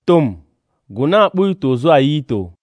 Tom, guna bui to zo ayi to.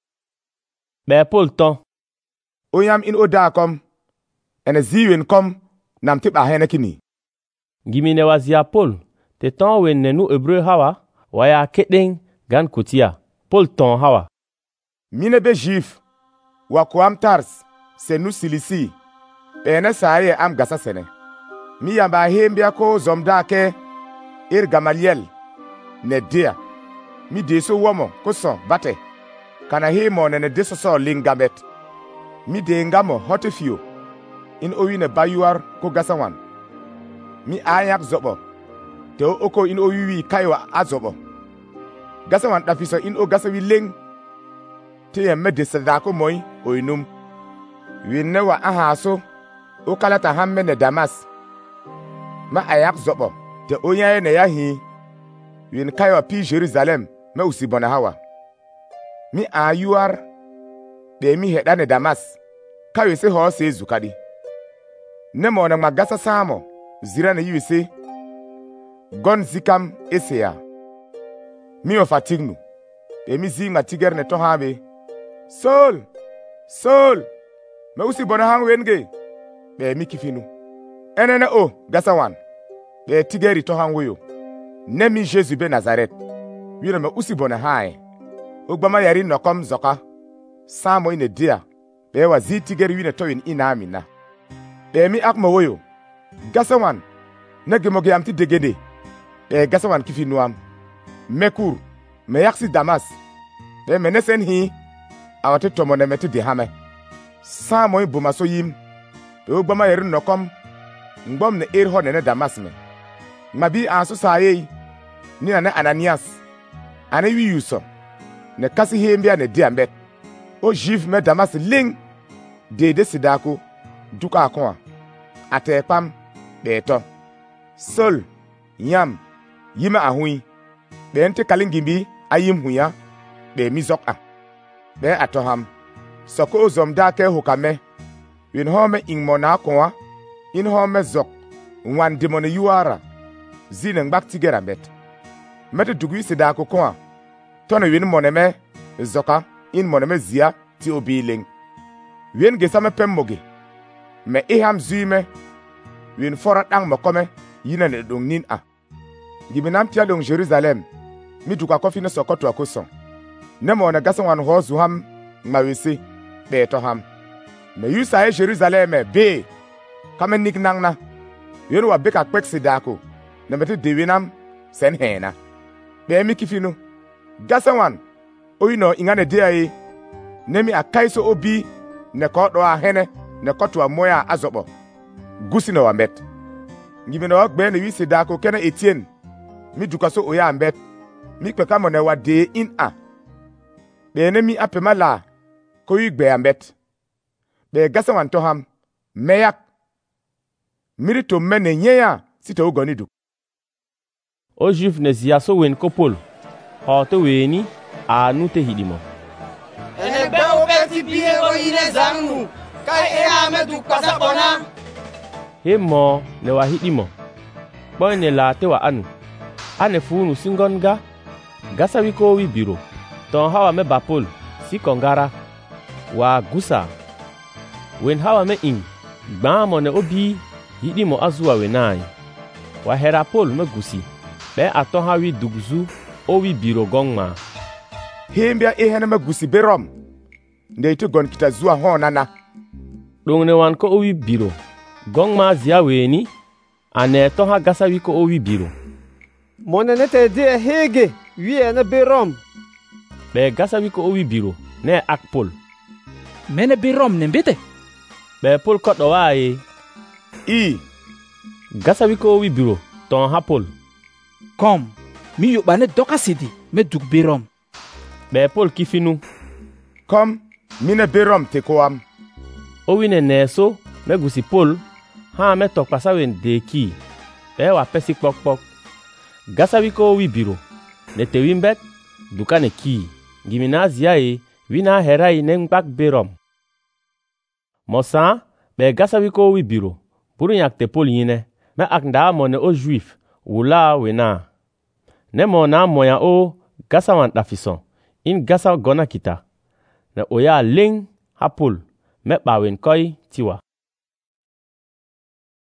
Be Paul ton. Oyam in oda kom. En ziwen kom nam tiba hene kini. Gimine wazia Paul. Te ton wen nenu Hebreu hawa. Waya kedeng gan kutia. Paul ton hawa. Mine be jif. Wakwam Tars. Senu Silisi. Ene saaye am gasa sene. Mi yamba hembia ko zomda ke. Gamaliel. Ne dia. Mi deso womo koson bate. Kana hemo ne deso so lingabet. Mi de ngamo hotefio. In owine bayuar ko gasawan. Mi ayak zobo. Te oko in owiwi kaiwa azobo. Gasawan dafiso in o gasawi ling. Te yemme desadako moi oinum. Winne wa ahaso. O kalata hamme ne Damas. Ma ayak zobo. Te onyaye ne yahi. Win kaiwa pi Jerusalem. Me usibona hawa. Mi ayuar. De mi heda ne Damas. Kawe se ho se zukadi. Nemo na magasa samo. Zira ne yiwise. Gon zikam esea. Mi o fatignu. Mi zi matiger ne tohabe. Sol. Sol. Me usibona hang wenge. Be mi kifinu. Enene o gasawan. Be tigeri tohang weyo. Nemi Jésus be Nazareth. Wina me usibona hae. Ogbama yari nokom zoka. Samo ine dia. Be wa zi tigeri wina to in ina amina. Be mi akma woyo. Gasawan. Negemoge amti degede. Be gasawan kifinuam. Mekur. Me yaksi Damas. Be menesen hi. Awate tomone meti dehame. Samo i bumaso yim. Be ogbama yari nokom. Ngbom ne erho ne Damas me. Mabi anso saye. Nina ne Ananias. Ane wi yuso. Ne kasi hembia ne diambet. O jif me Damas ling. De sidako. Duka akwa. Ate pam. Beto. Sol. Yam. Yima ahui. Be ente kalingimbi. Ayim huya. Be mizoka. Be atoham. Soko ozom dake hukame. Win home ingmona akwa. In home zok. Wan demone yuara. Zine ngbak tigera bet. Mete dugui sidako kwa. Tone win moneme. Zoka. In moneme zia. Ti obiling. Wien gesame pemmoge. Me iham zuime. Wien forat ang mokome. Yina ne dong nin a. Gibinam tia dong Jerusalem. Mi duka kofi ne sokoto akoson. Nemo ne gasan wan hozu ham. Mawisi. Beto ham. Me yusa e Jerusalem be. Kame nik nang na. Wien wa beka kwek sidako. Ne mete dewinam. Sen hena. Be mi kifinu. Gasan wan. Oino ingane diaye. Nemi akaiso obi. Ne kodo a hene. Ne koto a moya azobo. Gusi no ambet. Ngibino okbe ne wisi dako kene Etienne. Mi dukaso oya ambet. Mi kweka mo ne wa de in a. Be nemi apema la. Ko yigbe ambet. Be gasa wan toham. Meyak. Mirito mene nyeya. Sita ugoni duk. O jif ne ziaso wen ko Paul. Hote weni. A nu te hidimo. Ene be obeti biye o ine zangu. Kai e ame du kwasa bona. He mo ne wa hidimo. Boy ne la te wa anu. Ane funu singonga. Gasa wiko wi biro. Ton hawa me ba Paul. Si kongara. Wa gusa. Wen hawa me in. Gbamo ne obi. Hidimo azuwa wenai. Wa hera Paul me gusi. Be aton hawi dugzu. Owi biro gongma. Hembia ehene me gusi berom. Ndeito gon kita zua honana. Dong ne wan ko owi biro. Gongma zia weni. Ane toha gasa wiko owi biro. Monene te de hege. Wie ene berom. Be gasa wiko owi biro. Ne ak Paul. Mene berom nembete. Be Paul koto wae. I. Gasa wiko owi biro. Ton ha Paul. Kom. Mi yubane doka sidi. Me duk berom. Be Paul kifinu. Kom. Mine berom te koam. Owine neso. Me gusi Paul. Ha me tok pasawen deki. Be wa pesi pok pok. Gasa wiko owi biro. Ne te wimbet. Duka ne ki. Gimina ziae. Wina herai nengbak berom. Mosa. Be gasa wiko owi biro. Puru yak te Paul yine. Me ak nda mo ne o juif. Wula wena. Ne mo na moya o gasa wan ɗafisoŋ in gasa gona kita, na o yaa leŋ ha Pol me ɓaawen koy tiwa.